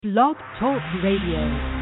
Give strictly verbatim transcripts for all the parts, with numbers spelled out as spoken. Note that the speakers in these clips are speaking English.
Blog Talk Radio.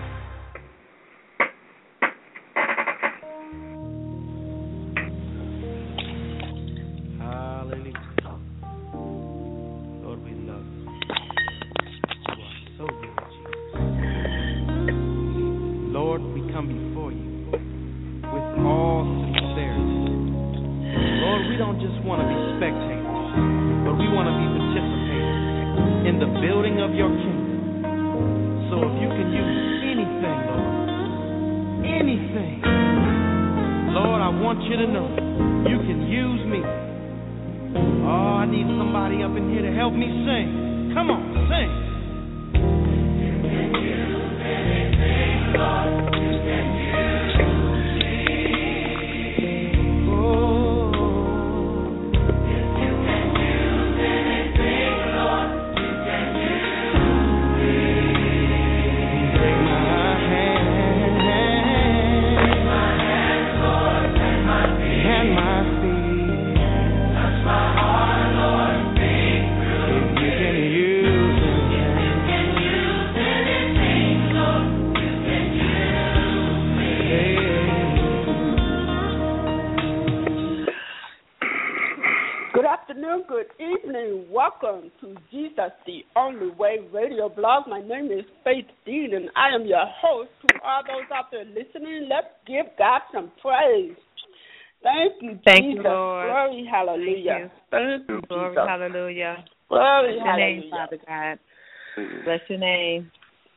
Welcome to Jesus the Only Way radio blog. My name is Faith Dean, and I am your host. To all those out there listening, let's give God some praise. Thank you, Thank Jesus. You, Lord. Glory, hallelujah. Thank you, Thank you Glory, Jesus. hallelujah. Glory, Bless your hallelujah. name, Father God. Bless your name.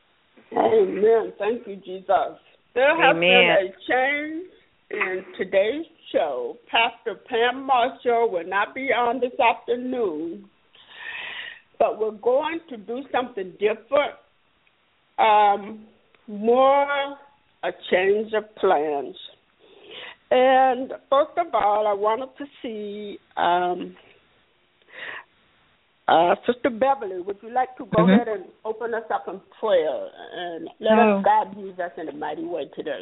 Amen. Thank you, Jesus. There has Amen. been a change in today's show. Pastor Pam Marshall will not be on this afternoon, but we're going to do something different, um, more a change of plans. And first of all, I wanted to see um, uh, Sister Beverly. Would you like to go mm-hmm. ahead and open us up in prayer and let oh. us God use us in a mighty way today?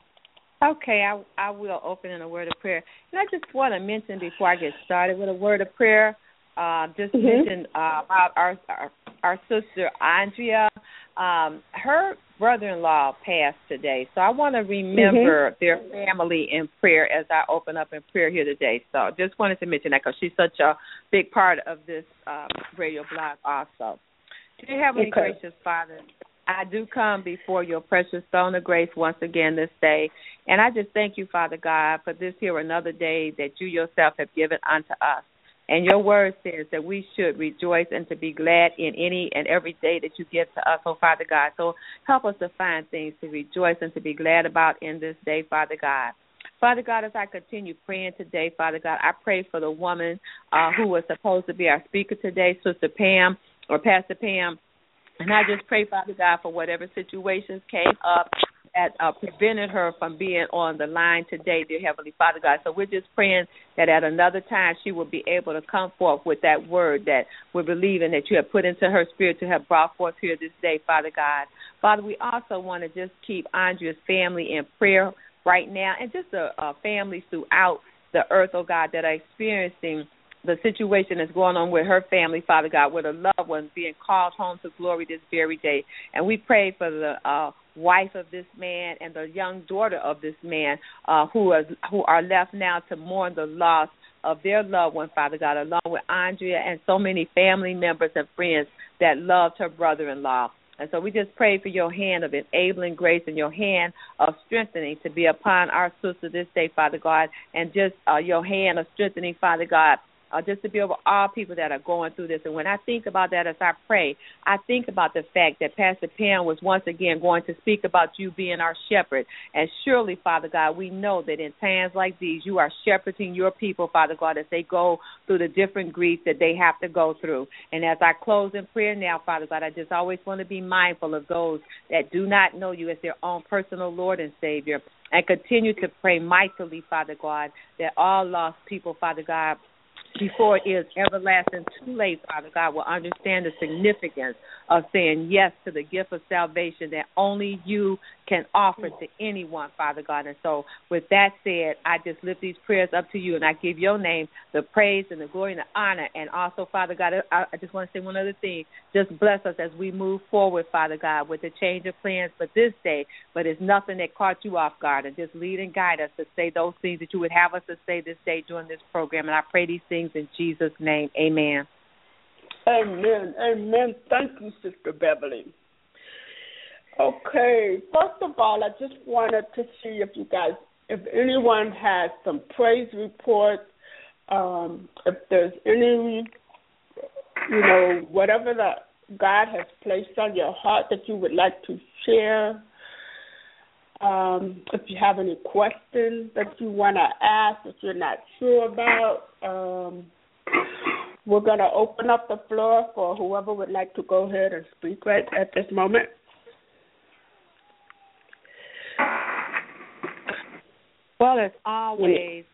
Okay, I, I will open in a word of prayer. And I just want to mention before I get started with a word of prayer, Uh, just mm-hmm. mention uh, about our, our our sister Andrea. Um, her brother-in-law passed today, so I want to remember mm-hmm. their family in prayer as I open up in prayer here today. So just wanted to mention that because she's such a big part of this uh, radio blog also. Dear Heavenly okay. Gracious Father, I do come before your precious throne of grace once again this day, and I just thank you, Father God, for this here another day that you yourself have given unto us. And your word says that we should rejoice and to be glad in any and every day that you give to us, oh Father God. So help us to find things to rejoice and to be glad about in this day, Father God. Father God, as I continue praying today, Father God, I pray for the woman uh, who was supposed to be our speaker today, Sister Pam or Pastor Pam. And I just pray, Father God, for whatever situations came up that uh, prevented her from being on the line today, dear Heavenly Father God. So we're just praying that at another time she will be able to come forth with that word that we're believing that you have put into her spirit to have brought forth here this day, Father God. Father, we also want to just keep Andrea's family in prayer right now and just the uh, families throughout the earth, oh God, that are experiencing the situation that's going on with her family, Father God, with her loved ones being called home to glory this very day. And we pray for the uh, wife of this man and the young daughter of this man uh, who are who are left now to mourn the loss of their loved one, Father God, along with Andrea and so many family members and friends that loved her brother-in-law. And so we just pray for your hand of enabling grace and your hand of strengthening to be upon our sister this day, Father God, and just uh, your hand of strengthening, Father God, Uh, just to be over all people that are going through this. And when I think about that as I pray, I think about the fact that Pastor Pam was once again going to speak about you being our shepherd. And surely, Father God, we know that in times like these, you are shepherding your people, Father God, as they go through the different griefs that they have to go through. And as I close in prayer now, Father God, I just always want to be mindful of those that do not know you as their own personal Lord and Savior. And continue to pray mightily, Father God, that all lost people, Father God, before it is everlasting too late, Father God, will understand the significance of saying yes to the gift of salvation that only you can offer to anyone, Father God. And so with that said, I just lift these prayers up to you, and I give your name the praise and the glory and the honor. And also, Father God, I, I just want to say one other thing. Just bless us as we move forward, Father God, with the change of plans for this day. But it's nothing that caught you off guard. And just lead and guide us to say those things that you would have us to say this day during this program. And I pray these things in Jesus' name. Amen. Amen. Amen. Thank you, Sister Beverly. Okay. First of all, I just wanted to see if you guys, if anyone has some praise reports, um, if there's any, you know, whatever that God has placed on your heart that you would like to share. Um, if you have any questions that you want to ask that you're not sure about, um, we're going to open up the floor for whoever would like to go ahead and speak right at this moment. Well, as always,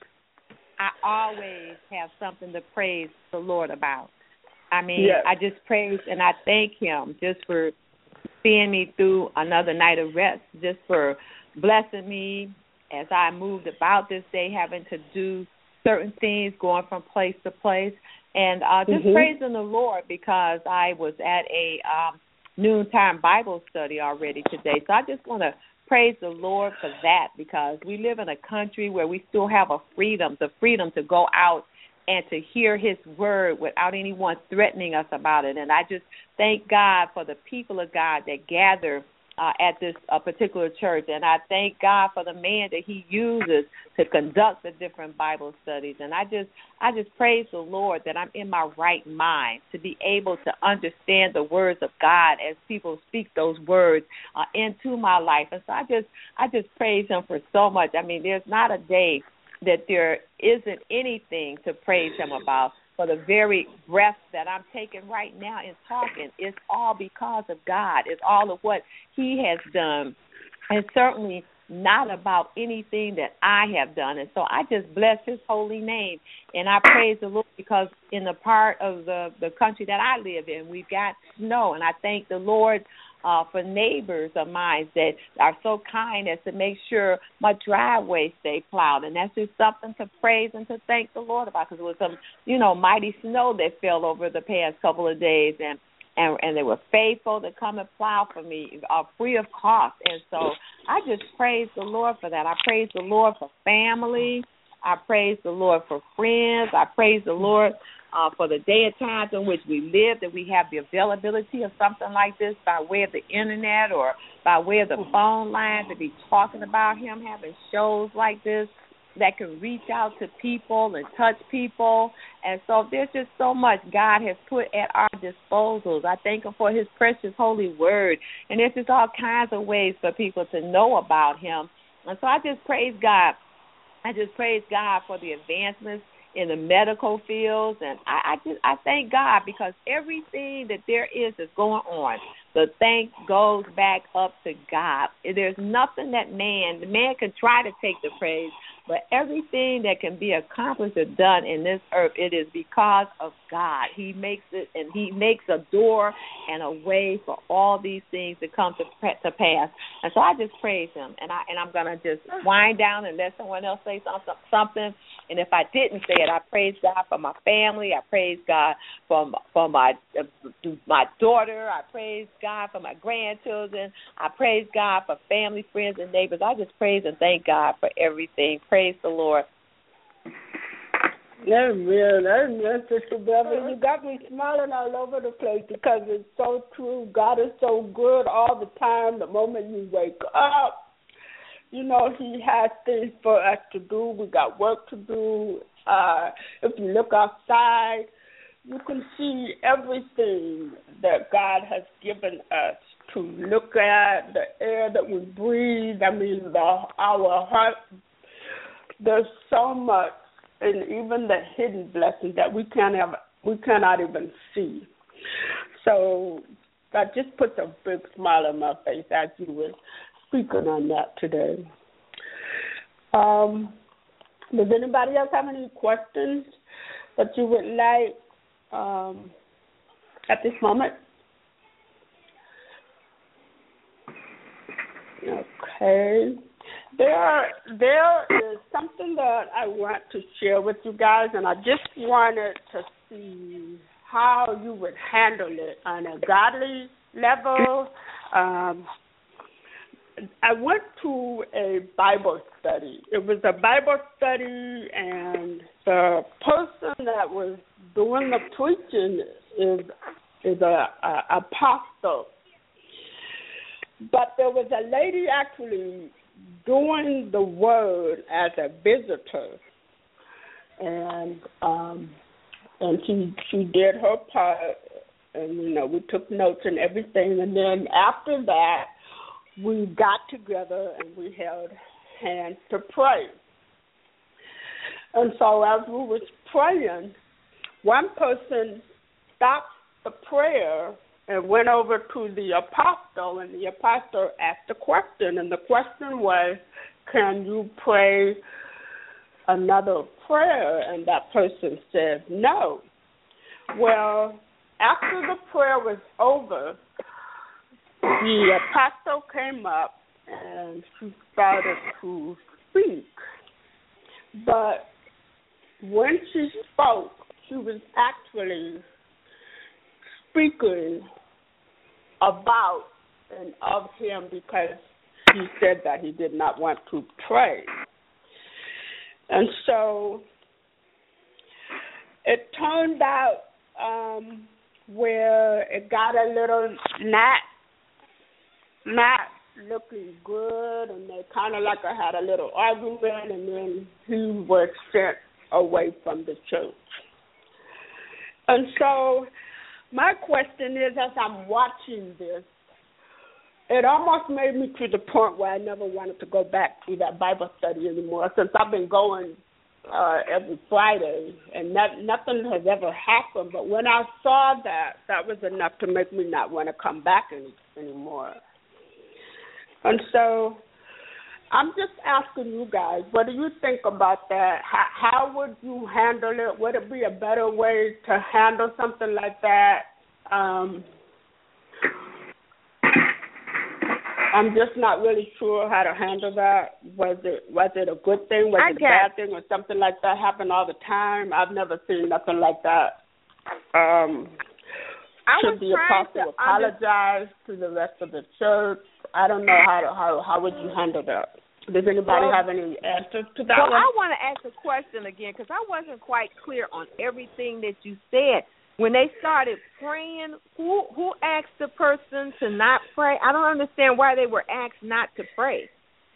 I always have something to praise the Lord about. I mean, yes. I just praise and I thank him just for seeing me through another night of rest, just for blessing me as I moved about this day, having to do certain things, going from place to place, and uh, just mm-hmm. praising the Lord because I was at a um, noontime Bible study already today. So I just want to praise the Lord for that because we live in a country where we still have a freedom, the freedom to go out and to hear his word without anyone threatening us about it. And I just thank God for the people of God that gather uh, at this uh, particular church. And I thank God for the man that he uses to conduct the different Bible studies. And I just I just praise the Lord that I'm in my right mind to be able to understand the words of God as people speak those words uh, into my life. And so I just I just praise him for so much. I mean, there's not a day that there isn't anything to praise him about. For the very breath that I'm taking right now in talking, it's all because of God. It's all of what he has done. And certainly not about anything that I have done. And so I just bless his holy name. And I praise the Lord because in the part of the, the country that I live in, we've got snow. And I thank the Lord Uh, for neighbors of mine that are so kind as to make sure my driveway stay plowed. And that's just something to praise and to thank the Lord about because it was some, you know, mighty snow that fell over the past couple of days. And, and, and they were faithful to come and plow for me uh, free of cost. And so I just praise the Lord for that. I praise the Lord for family. I praise the Lord for friends. I praise the Lord Uh, for the day and times in which we live, that we have the availability of something like this by way of the internet or by way of the phone line to be talking about him, having shows like this that can reach out to people and touch people. And so there's just so much God has put at our disposals. I thank him for his precious holy word. And there's just all kinds of ways for people to know about him. And so I just praise God. I just praise God for the advancements in the medical fields, and I, I just I thank God because everything that there is is going on. The thanks goes back up to God. There's nothing that man, the man can try to take the praise, but everything that can be accomplished or done in this earth, it is because of God. He makes it, and he makes a door and a way for all these things to come to to pass. And so I just praise him, and I and I'm gonna just wind down and let someone else say something. something. And if I didn't say it, I praise God for my family. I praise God for for my uh, my daughter. I praise God for my grandchildren. I praise God for family, friends, and neighbors. I just praise and thank God for everything. Praise the Lord. Amen. Amen, Sister Beverly. You got me smiling all over the place because it's so true. God is so good all the time. The moment you wake up, you know, he has things for us to do. We got work to do. Uh, if you look outside, you can see everything that God has given us to look at, the air that we breathe. I mean, the, our heart. There's so much, and even the hidden blessings that we can't have, we cannot even see. So that just puts a big smile on my face as you were speaking on that today. Um, does anybody else have any questions that you would like um, at this moment? Okay. There, there is something that I want to share with you guys, and I just wanted to see how you would handle it on a godly level. Um, I went to a Bible study. It was a Bible study, and the person that was doing the preaching is is a, a apostle. But there was a lady actually doing the word as a visitor, and um, and she she did her part, and you know we took notes and everything, and then after that we got together and we held hands to pray. And so as we was praying, one person stopped the prayer and went over to the apostle, and the apostle asked a question, and the question was, can you pray another prayer? And that person said no. Well, after the prayer was over, the apostle came up and she started to speak. But when she spoke, she was actually speaking about and of him because he said that he did not want to pray. And so it turned out um, where it got a little not not looking good, and they kind of like had a little argument, and then he was sent away from the church. And so my question is, as I'm watching this, it almost made me to the point where I never wanted to go back to that Bible study anymore, since I've been going uh, every Friday, and not, nothing has ever happened. But when I saw that, that was enough to make me not want to come back any, anymore. And so I'm just asking you guys, what do you think about that? How, how would you handle it? Would it be a better way to handle something like that? Um, I'm just not really sure how to handle that. Was it was it a good thing? Was I it a guess. bad thing? Or something like that happen all the time? I've never seen nothing like that. Um, I should was the trying apostle to apologize to the rest of the church? I don't know how to, how how would you handle that. Does anybody well, have any answers to that well, one? I want to ask a question again because I wasn't quite clear on everything that you said. When they started praying, who who asked the person to not pray? I don't understand why they were asked not to pray.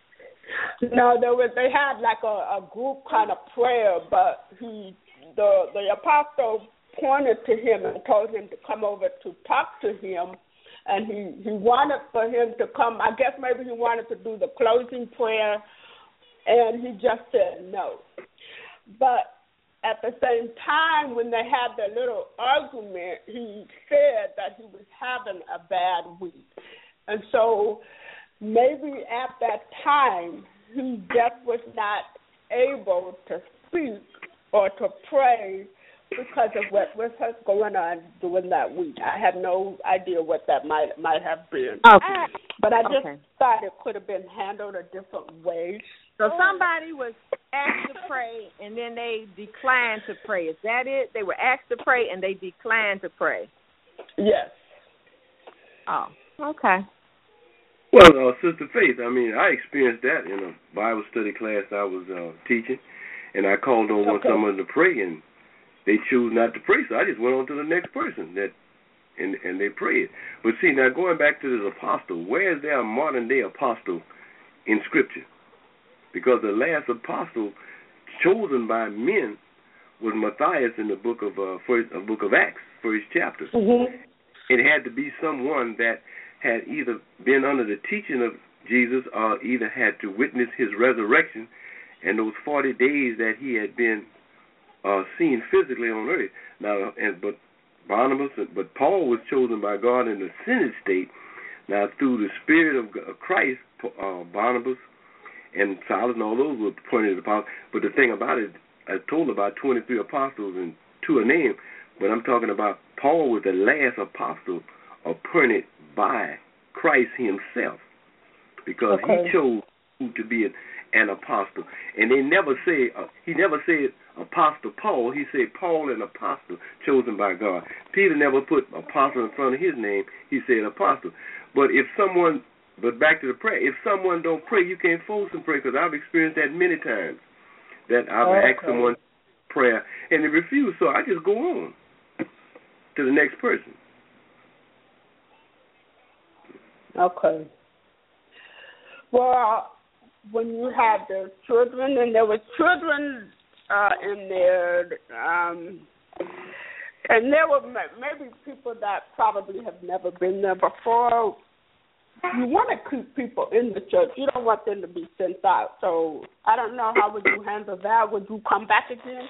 No, there was they had like a, a group kind of prayer, but he the the apostle pointed to him and told him to come over to talk to him. And he, he wanted for him to come. I guess maybe he wanted to do the closing prayer, and he just said no. But at the same time, when they had their little argument, he said that he was having a bad week. And so maybe at that time, he just was not able to speak or to pray because of what was going on during that week. I have no idea what that might might have been. Okay. But I just okay. thought it could have been handled a different way. So somebody was asked to pray, and then they declined to pray. Is that it? They were asked to pray, and they declined to pray. Yes. Oh, okay. Well, uh, Sister Faith, I mean, I experienced that in a Bible study class I was uh, teaching, and I called on okay. someone to pray, and they choose not to pray, so I just went on to the next person, that, and and they prayed. But see, now going back to this apostle, where is there a modern-day apostle in Scripture? Because the last apostle chosen by men was Matthias in the book of uh, first, uh, book of Acts, first chapter. Mm-hmm. It had to be someone that had either been under the teaching of Jesus or either had to witness his resurrection and those forty days that he had been Uh, seen physically on earth. Now, and but Barnabas, but Paul was chosen by God in the Synod state. Now, through the Spirit of Christ, uh, Barnabas and Silas and all those were appointed apostles. But the thing about it, I told about twenty-three apostles in to a name, but I'm talking about Paul was the last apostle appointed by Christ himself, because okay. he chose who to be an, an apostle. And they never say, uh, he never said Apostle Paul. He said Paul, an apostle chosen by God. Peter never put apostle in front of his name. He said apostle. But if someone, but back to the prayer, if someone don't pray, you can't force them to pray, because I've experienced that many times, that I've okay. asked someone prayer and they refuse, so I just go on to the next person. Okay. Well, when you had the children, and there were children uh, in there, um, and there were maybe people that probably have never been there before. You want to keep people in the church. You don't want them to be sent out. So I don't know, how would you handle that? Would you come back again?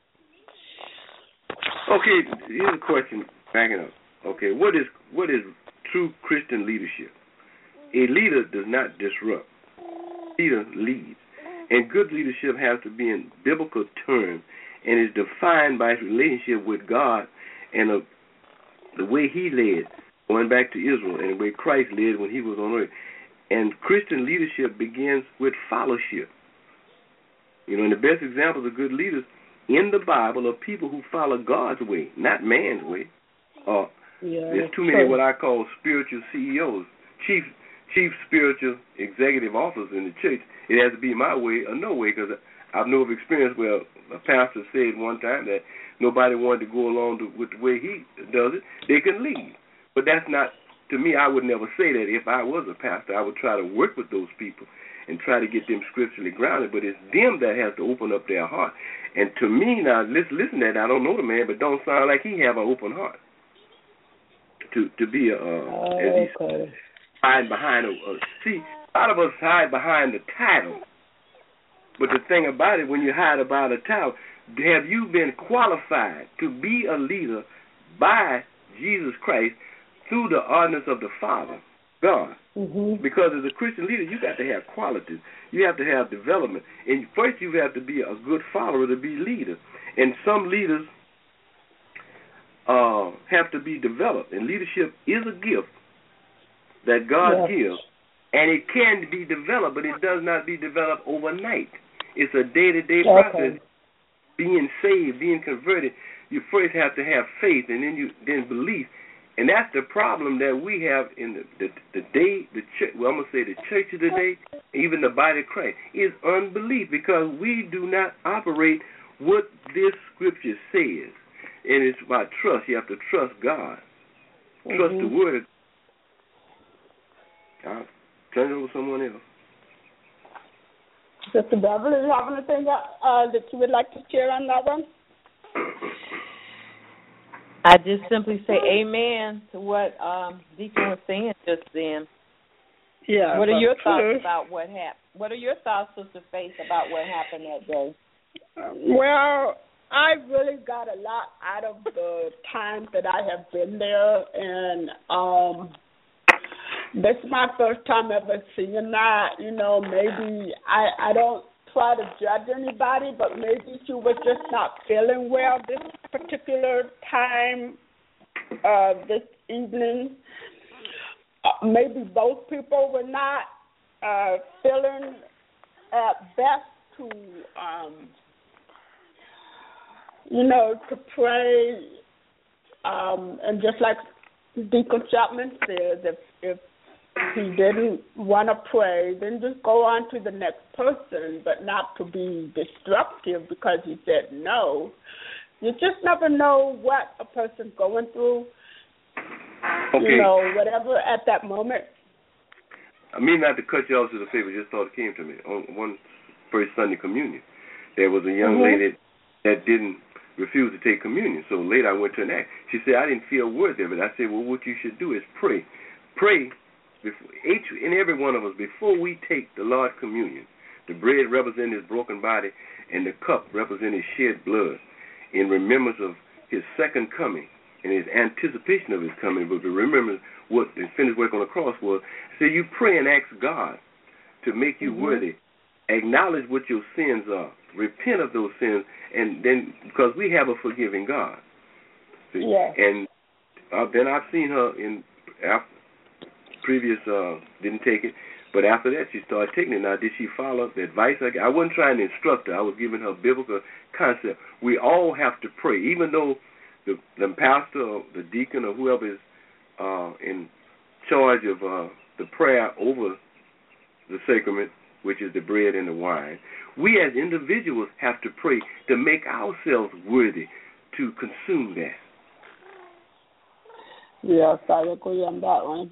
Okay, here's a question. Backing up. Okay, what is what is true Christian leadership? A leader does not disrupt. A leader leads. And good leadership has to be in biblical terms and is defined by its relationship with God and a, the way he led, going back to Israel, and the way Christ led when he was on earth. And Christian leadership begins with fellowship. You know, and the best examples of good leaders in the Bible are people who follow God's way, not man's way. Uh, yeah, there's too many what I call spiritual C E Os, chief chief spiritual executive officers in the church. It has to be my way or no way, because I've know of experience where a pastor said one time that nobody wanted to go along to, with the way he does it. They can leave. But that's not, to me, I would never say that. If I was a pastor, I would try to work with those people and try to get them scripturally grounded. But it's them that has to open up their heart. And to me, now, listen, listen to that. I don't know the man, but don't sound like he have an open heart. To to be a, uh, oh, as he okay. hide behind a, a, see, a lot of us hide behind the title. But the thing about it, when you hide behind a title, have you been qualified to be a leader by Jesus Christ through the ordinance of the Father, God? Mm-hmm. Because as a Christian leader, you got to have qualities. You have to have development. And first you have to be a good follower to be leader. And some leaders uh, have to be developed. And leadership is a gift that God yes. gives. And it can be developed, but it does not be developed overnight. It's a day-to-day okay. process. Being saved, being converted, you first have to have faith, and then you then belief. And that's the problem that we have in the, the, the day, the church, well, I'm going to say the church of today, even the body of Christ, is unbelief, because we do not operate what this scripture says. And it's about trust. You have to trust God. Mm-hmm. Trust the word. I'll turn it over to someone else. Sister Beverly, do you have anything uh, that you would like to share on that one? I just simply say amen to what um, Deacon was saying just then. Yeah. What are your true. thoughts about what happened? What are your thoughts, Sister Faith, about what happened that day? Well, I really got a lot out of the time that I have been there, and um, this is my first time ever seeing that. You know, maybe I, I don't try to judge anybody, but maybe she was just not feeling well this particular time, uh, this evening. Uh, maybe both people were not uh, feeling at best to, um, you know, to pray. Um, and just like Deacon Chapman says, if, if he didn't want to pray, then just go on to the next person, but not to be destructive because he said no. You just never know what a person's going through, okay. you know, whatever at that moment. I mean not to cut you off to the favor, just thought it came to me. On one first Sunday communion, there was a young mm-hmm. lady that didn't refuse to take communion. So later I went to an act. She said, I didn't feel worthy of it. I said, well, what you should do is pray. Pray. Before, each and every one of us, before we take the Lord's communion, the bread representing his broken body and the cup representing his shed blood, in remembrance of his second coming and his anticipation of his coming, but remember what the finished work on the cross was. So you pray and ask God to make you mm-hmm. worthy. Acknowledge what your sins are. repent of those sins, and then because we have a forgiving God. See? Yeah. And uh, then I've seen her in after, previous uh, didn't take it, but after that she started taking it. Now, did she follow the advice? I, I wasn't trying to instruct her. I was giving her biblical concept. We all have to pray, even though the, the pastor or the deacon or whoever is uh, in charge of uh, the prayer over the sacrament, which is the bread and the wine. We as individuals have to pray to make ourselves worthy to consume that. Yes, I agree on that one.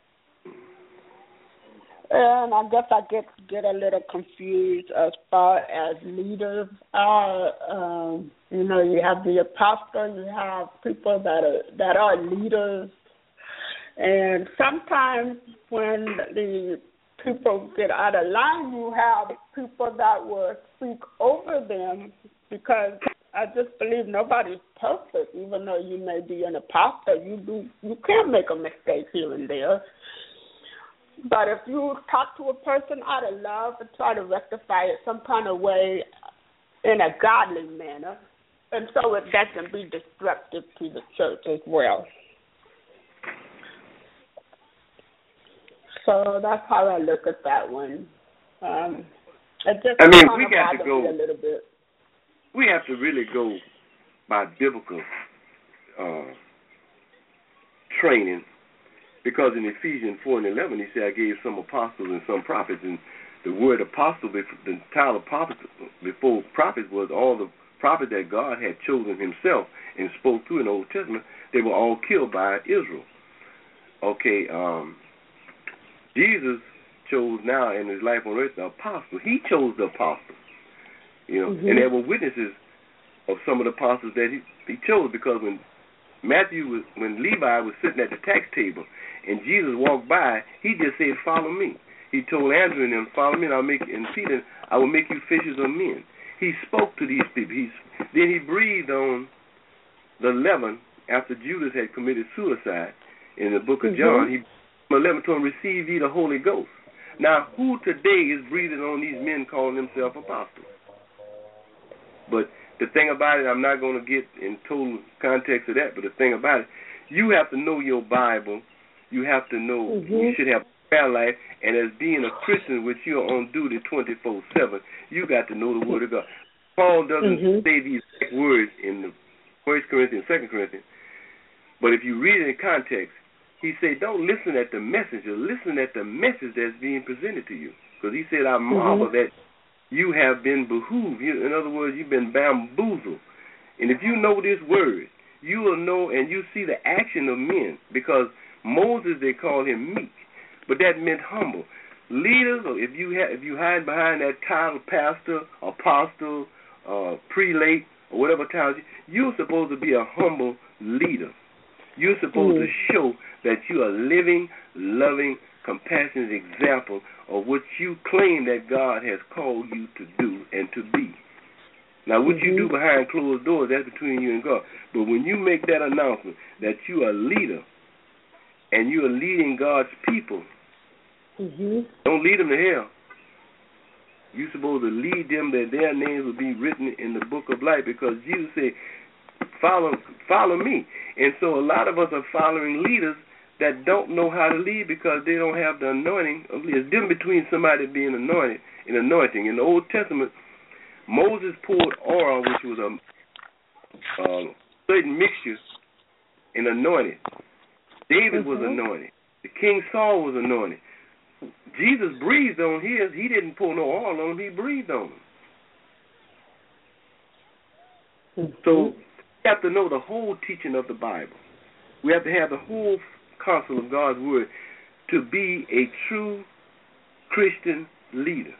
And I guess I get get a little confused as far as leaders are. Um, you know, you have the apostle, you have people that are that are leaders, and sometimes when the people get out of line, you have people that will speak over them, because I just believe nobody's perfect. Even though you may be an apostle, you do you can make a mistake here and there. But if you talk to a person out of love and try to rectify it some kind of way in a godly manner, and so it doesn't be destructive to the church as well. So that's how I look at that one. Um, it just I mean, kind we of got to go. a little bit. We have to really go by biblical uh, training. Because in Ephesians four and eleven, he said, I gave some apostles and some prophets. And the word apostle, the title of prophet before prophets was all the prophets that God had chosen himself and spoke to in the Old Testament. They were all killed by Israel. Okay, um, Jesus chose now in his life on earth the apostle. He chose the apostles. You know, mm-hmm. And there were witnesses of some of the apostles that he, he chose, because when Matthew was, when Levi was sitting at the tax table and Jesus walked by, he just said, follow me. He told Andrew and them, follow me, and I'll make and Peter, I will make you fishers of men. He spoke to these people. He's, then he breathed on the eleven after Judas had committed suicide in the book of mm-hmm. John. He eleven told him, receive ye the Holy Ghost. Now, who today is breathing on these men calling themselves apostles? But the thing about it, I'm not going to get in total context of that, but the thing about it, you have to know your Bible. You have to know, mm-hmm. you should have a prayer life, and as being a Christian, which you're on duty twenty-four seven, you got to know the Word of God. Paul doesn't mm-hmm. say these words in the First Corinthians, Second Corinthians, but if you read it in context, he said, don't listen at the messenger, listen at the message that's being presented to you. Because he said, I marvel mm-hmm. that you have been behooved. You, in other words, you've been bamboozled. And if you know this word, you will know and you see the action of men. Because Moses, they called him meek, but that meant humble. Leaders, or if you ha- if you hide behind that title, pastor, apostle, uh, prelate, or whatever title, you're supposed to be a humble leader. You're supposed mm. to show that you are a living, loving, compassionate example of what you claim that God has called you to do and to be. Now, what mm-hmm. you do behind closed doors, that's between you and God. But when you make that announcement that you are a leader and you are leading God's people, mm-hmm. don't lead them to hell. You're supposed to lead them that their names will be written in the book of life, because Jesus said, follow, follow me. And so a lot of us are following leaders that don't know how to lead because they don't have the anointing of leaders. It's different between somebody being anointed and anointing. In the Old Testament, Moses poured oil, which was a uh, certain mixture, and anointed. David mm-hmm. was anointed. The King Saul was anointed. Jesus breathed on his. He didn't pour no oil on him. He breathed on him. Mm-hmm. So we have to know the whole teaching of the Bible. We have to have the whole counsel of God's word to be a true Christian leader.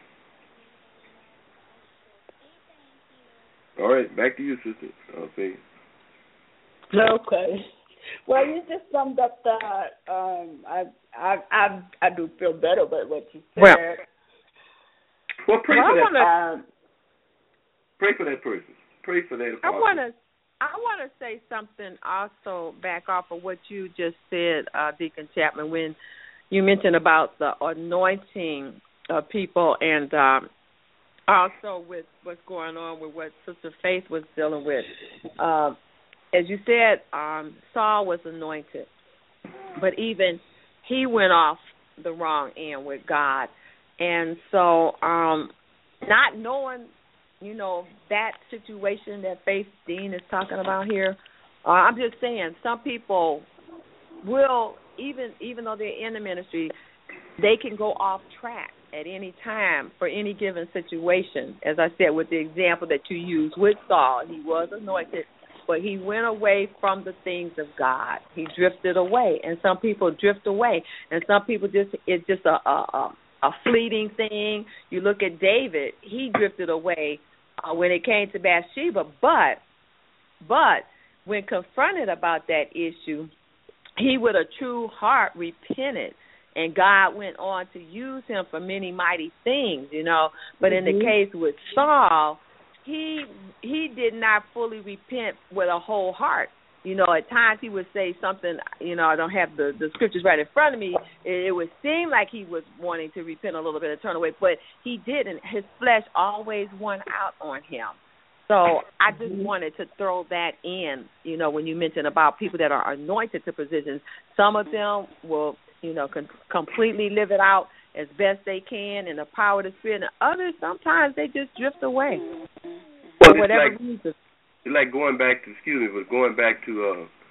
All right, back to you, sister. I'll say. Okay. Well, you just summed up that. Um, I, I, I, I do feel better about what you said. Well, well pray well, for that. Wanna, um, pray for that person. Pray for that. I want to. I want to say something also back off of what you just said, uh, Deacon Chapman, when you mentioned about the anointing of people and um, also with what's going on with what Sister Faith was dealing with. Uh, as you said, um, Saul was anointed, but even he went off the wrong end with God. And so um, not knowing, you know, that situation that Faith Dean is talking about here, uh, I'm just saying some people will, even even though they're in the ministry, they can go off track at any time for any given situation. As I said, with the example that you used with Saul, he was anointed, but he went away from the things of God. He drifted away, and some people drift away, and some people just, it's just a, a, a fleeting thing. You look at David, he drifted away uh, when it came to Bathsheba, but, but when confronted about that issue, he with a true heart repented. And God went on to use him for many mighty things, you know. But mm-hmm. in the case with Saul, he he did not fully repent with a whole heart. You know, at times he would say something, you know, I don't have the, the scriptures right in front of me. It, it would seem like he was wanting to repent a little bit and turn away, but he didn't. His flesh always won out on him. So I just wanted to throw that in, you know, when you mentioned about people that are anointed to positions. Some of them will, you know, con- completely live it out as best they can in the power of the Spirit. And others, sometimes they just drift away well, for whatever like, reason. It's like going back to, excuse me, but going back to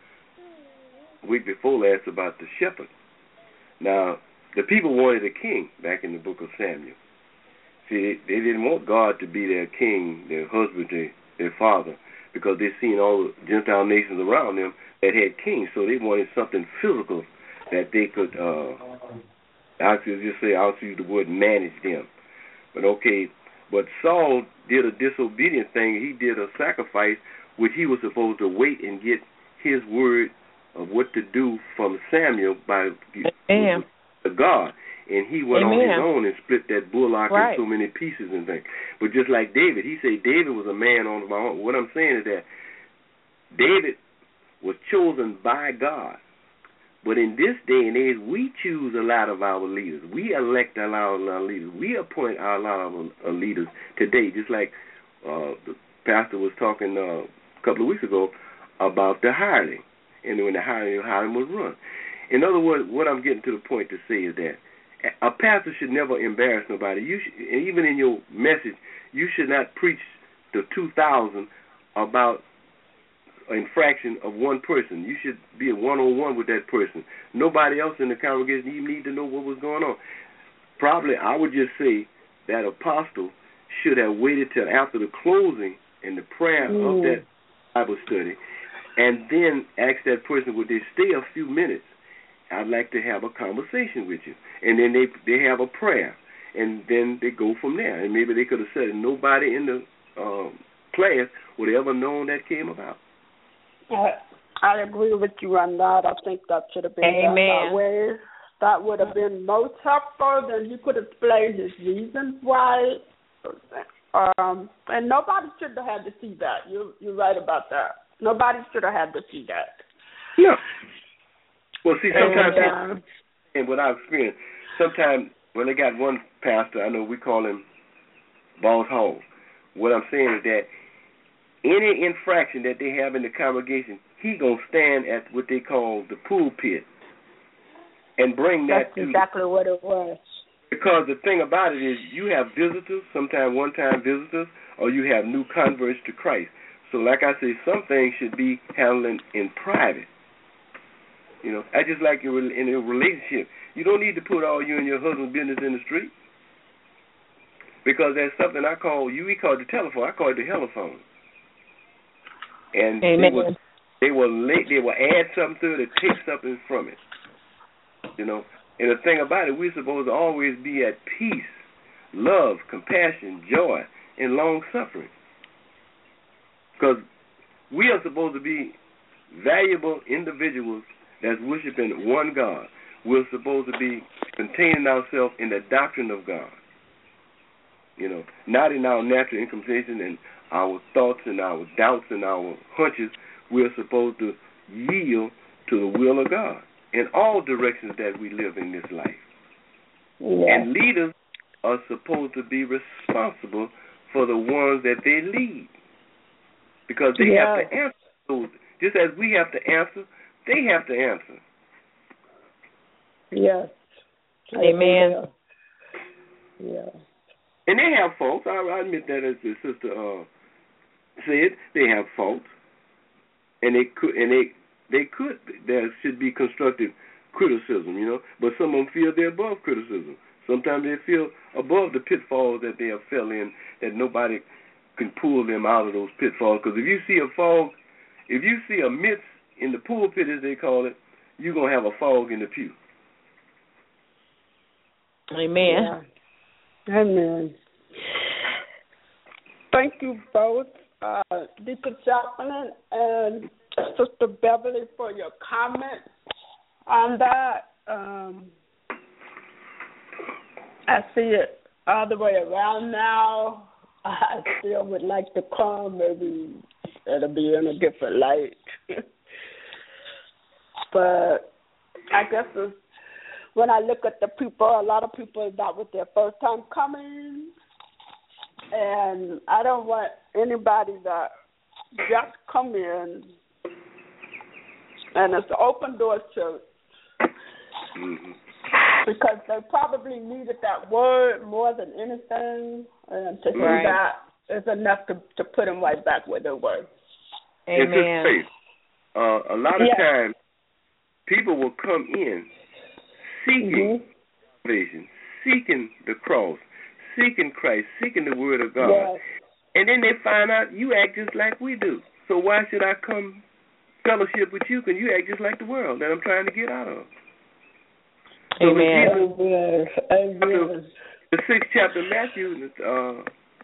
uh, a week before last about the shepherd. Now, the people wanted a king back in the book of Samuel. See, they, they didn't want God to be their king, their husband, their, their father, because they'd seen all the Gentile nations around them that had kings, so they wanted something physical that they could, uh, I could just say, I'll use the word manage them. But okay, but Saul did a disobedient thing. He did a sacrifice which he was supposed to wait and get his word of what to do from Samuel by Amen. the God. And he went Amen. on his own and split that bullock right. in so many pieces and things. But just like David, he said David was a man on my own. What I'm saying is that David was chosen by God. But in this day and age, we choose a lot of our leaders. We elect a lot of our leaders. We appoint a lot of our leaders today, just like uh, the pastor was talking uh, a couple of weeks ago about the hiring, and when the hiring, hiring was run. In other words, what I'm getting to the point to say is that a pastor should never embarrass nobody. You should, and even in your message, you should not preach to two thousand about infraction of one person. You should be a one-on-one with that person. Nobody else in the congregation even need to know what was going on. Probably I would just say that apostle should have waited till after the closing and the prayer mm. of that Bible study, and then ask that person, would they stay a few minutes? I'd like to have a conversation with you. And then they they have a prayer, and then they go from there. And maybe they could have said nobody in the um, class would have ever known that came about. I, I agree with you on that. I think that should have been done that way. That would have been most helpful. Then he could explain his reasons why. Um, and nobody should have had to see that. You, you're right about that. Nobody should have had to see that. No. Well, see, sometimes, and, uh, and what I've experienced, sometimes when they got one pastor, I know we call him Boss Hall. What I'm saying is that any infraction that they have in the congregation, he going to stand at what they call the pulpit and bring that That's to exactly what it was. Because the thing about it is you have visitors, sometimes one-time visitors, or you have new converts to Christ. So like I say, some things should be handled in private. You know, I just like in a relationship. You don't need to put all you and your husband's business in the street. Because there's something I call, you we call it the telephone, I call it the telephone. And Amen. they will, they will late, they will add something to it or take something from it. You know, and the thing about it, we're supposed to always be at peace, love, compassion, joy, and long suffering. Because we are supposed to be valuable individuals that's worshiping one God. We're supposed to be containing ourselves in the doctrine of God. You know, not in our natural inclination and our thoughts and our doubts and our hunches. We're supposed to yield to the will of God in all directions that we live in this life. Yeah. And leaders are supposed to be responsible for the ones that they lead, because they yeah. have to answer those. Just as we have to answer, they have to answer. Yes. Amen. Yeah. And they have faults. I, I admit that, as the sister uh, said, they have faults, and they could, and they they could. There should be constructive criticism, you know. But some of them feel they're above criticism. Sometimes they feel above the pitfalls that they have fell in, that nobody can pull them out of those pitfalls. Because if you see a fog, if you see a mist in the pulpit, as they call it, you're gonna have a fog in the pew. Amen. Yeah. Amen. Thank you both, uh, Deacon Chaplain and Sister Beverly, for your comments on that. Um, I see it all the way around now. I still would like to come. Maybe it'll be in a different light. But I guess it's, when I look at the people, a lot of people, that was their first time coming. And I don't want anybody that just come in, and it's an open door church, Mm-hmm. because they probably needed that word more than anything, and to hear Right. that is enough to, to put them right back where they were. It's Amen. just faith. Uh, a lot of Yes. times, people will come in seeking Mm-hmm. salvation, seeking the cross, seeking Christ, seeking the Word of God. Yes. And then they find out you act just like we do. So why should I come fellowship with you? Because you act just like the world that I'm trying to get out of. So Amen. Amen. Amen. the sixth chapter of Matthew, uh,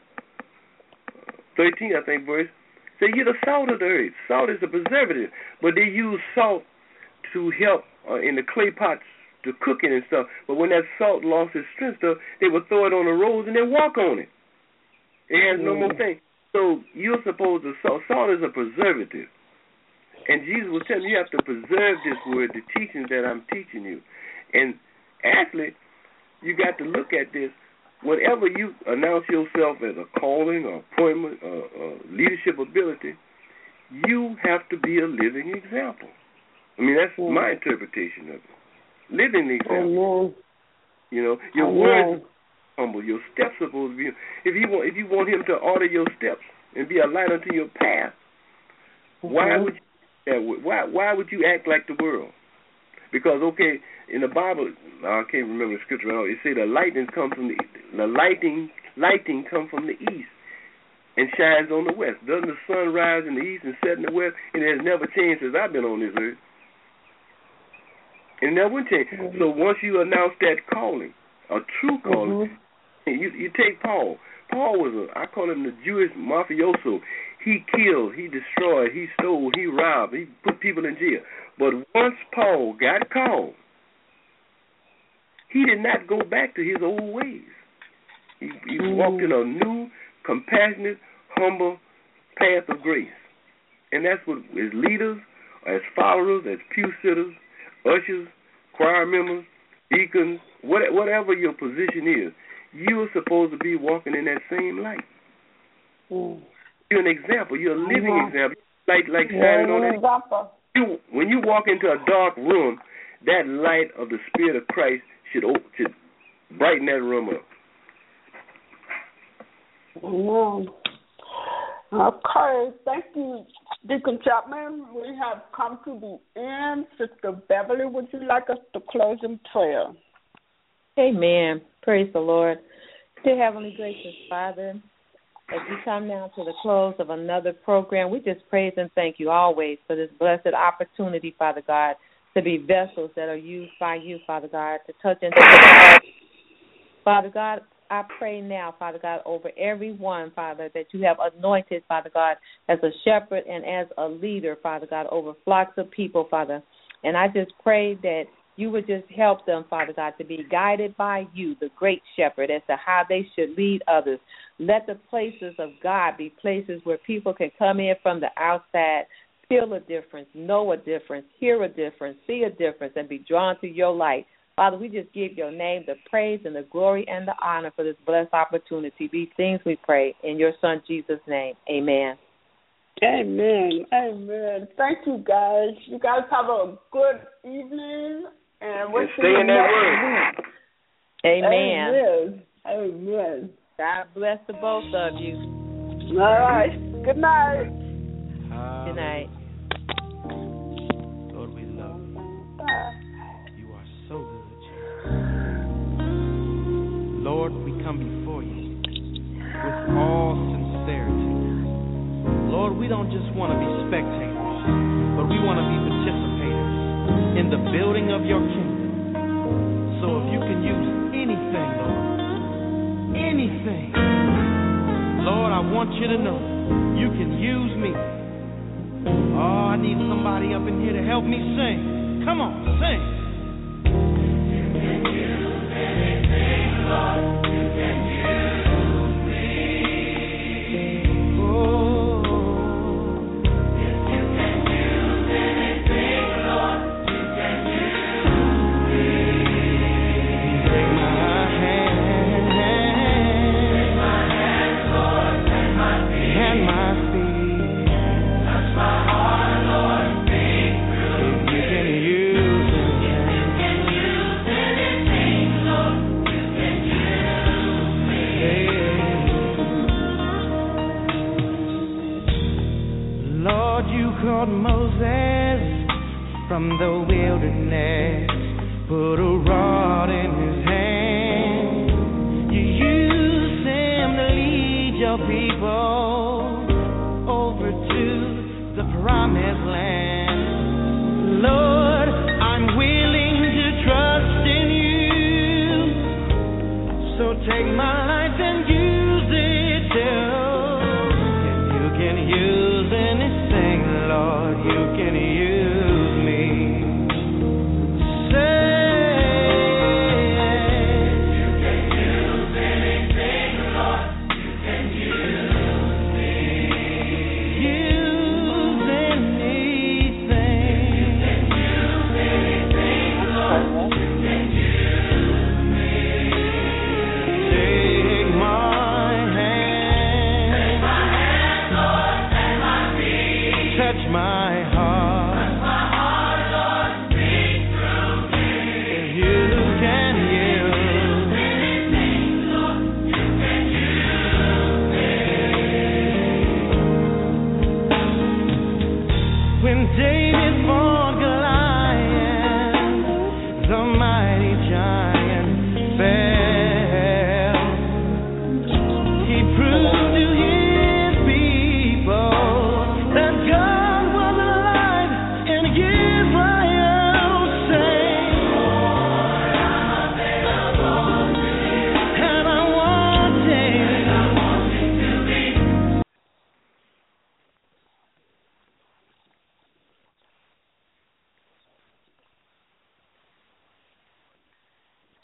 thirteen, I think, verse, say, you're the salt of the earth. Salt is a preservative. But they use salt to help uh, in the clay pots to cooking and stuff. But when that salt lost its strength, stuff, they would throw it on the roads and then walk on it. It has no more thing. So you're supposed to salt. Salt is a preservative. And Jesus was telling you, you have to preserve this word, the teaching that I'm teaching you. And actually, you got to look at this. Whenever you announce yourself as a calling or appointment or, or leadership ability, you have to be a living example. I mean, that's Mm. my interpretation of it. Living example. Amen. You know, your Amen. words are humble. Your steps are supposed to be. If you want, if you want Him to order your steps and be a light unto your path, Mm-hmm. why would you? That way? Why? Why would you act like the world? Because okay, in the Bible, I can't remember the scripture at all. It say the lightning comes from the the lighting lighting come from the east and shines on the west. Doesn't the sun rise in the east and set in the west? And it has never changed since I've been on this earth. And that wouldn't change. Mm-hmm. So once you announce that calling, a true calling, mm-hmm. you you take Paul. Paul was a, I call him the Jewish mafioso. He killed, he destroyed, he stole, he robbed, he put people in jail. But once Paul got called, he did not go back to his old ways. He, he mm-hmm. walked in a new, compassionate, humble path of grace. And that's what, as leaders, as followers, as pew sitters, ushers, choir members, deacons, what, whatever your position is, you're supposed to be walking in that same light. Mm. You're an example. You're a living mm-hmm. example. Like like shining on that. Example. You, when you walk into a dark room, that light of the Spirit of Christ should should brighten that room up. Amen. Okay, thank you, Deacon Chapman. We have come to the end. Sister Beverly, would you like us to close in prayer? Amen. Praise the Lord. Dear Heavenly Gracious Father, as we come now to the close of another program, we just praise and thank you always for this blessed opportunity, Father God, to be vessels that are used by you, Father God, to touch and to Father God, I pray now, Father God, over everyone, Father, that you have anointed, Father God, as a shepherd and as a leader, Father God, over flocks of people, Father. And I just pray that you would just help them, Father God, to be guided by you, the great shepherd, as to how they should lead others. Let the places of God be places where people can come in from the outside, feel a difference, know a difference, hear a difference, see a difference, and be drawn to your light Father, we just give your name the praise and the glory and the honor for this blessed opportunity. These things we pray in your Son Jesus' name. Amen. Amen. Amen. Thank you, guys. You guys have a good evening. And we'll and see stay you in that next word. week. Amen. Amen. Amen. God bless the both of you. All right. Good night. Good night. Lord, we love you. Bye. You are so good, Jesus. Lord, we come before you with all sincerity. Lord, we don't just want to be spectators, but we want to be participators in the building of your kingdom. So if you can use anything, Lord, anything, Lord, I want you to know you can use me. Oh, I need somebody up in here to help me sing. Come on, sing. You can use anything, Lord. You can use me. Oh, if you can use anything, Lord, you can use me. Take my hand, take my hand, Lord, and my feet, and my feet. Touch my heart, Lord, speak through me. You can use it. If you can use anything, Lord, you can use me. Lord, you called Moses from the wilderness, put a rod in his hand. You used him to lead your people over to the promised land. Lord, I'm willing to trust in you. So take my life and use